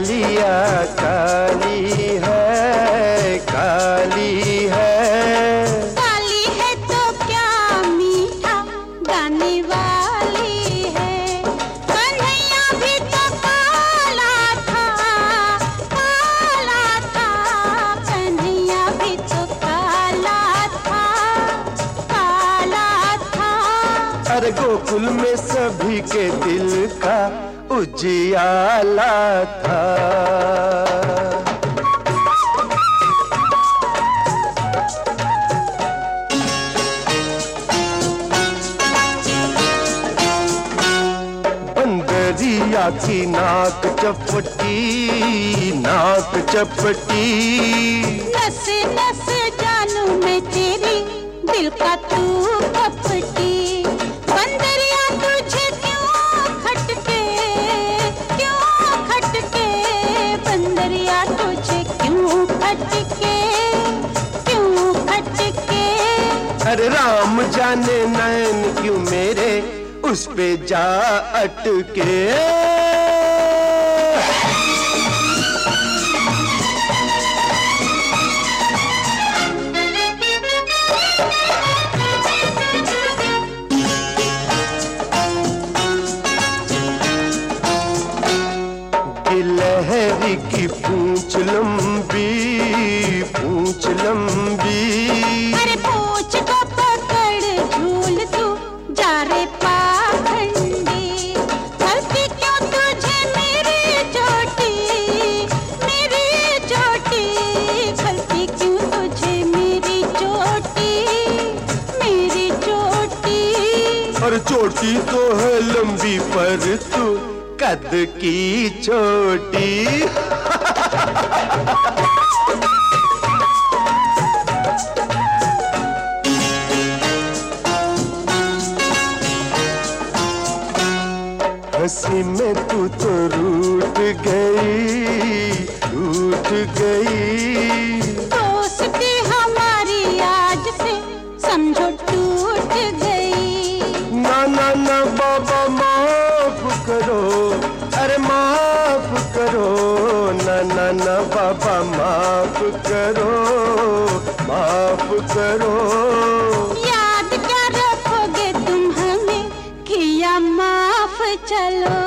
कलिया काली है, काली है। काली है तो क्या मीठा गाने वाली है। कन्हैया भी तो काला था, काला था। कन्हैया भी तो काला था, काला था। अरे गोकुल में सभी के दिल का उजियाला था। बंदरिया की नाक चपटी, नाक चपटी। नस नस जानू मैं तेरी, दिल का तू कपटी। बंदरिया तुझे क्यों खटके, क्यों खटके। बंदरिया तुझे क्यों खटके, क्यों खटके। अरे राम जाने नैन क्यों मेरे उस पे जा अटके। गिलहरी की पूंछ लंबी, पूंछ लंबी। अरे पूंछ को पकड़ झूल तू जा रे पाखंडी। गलती क्यों तुझे मेरी चोटी, मेरी चोटी। गलती क्यों तुझे मेरी चोटी, मेरी चोटी। और चोटी तो है लंबी पर तू कद की छोटी। हंसी में तू तो रूठ गई, रूठ गई। दोस्ती हमारी आज से समझो टूट गई। ना ना ना बाबा माफ करो, अरे माफ करो। ना ना ना बाबा माफ करो, माफ करो। याद क्या रखोगे तुम हमें, किया माफ चलो।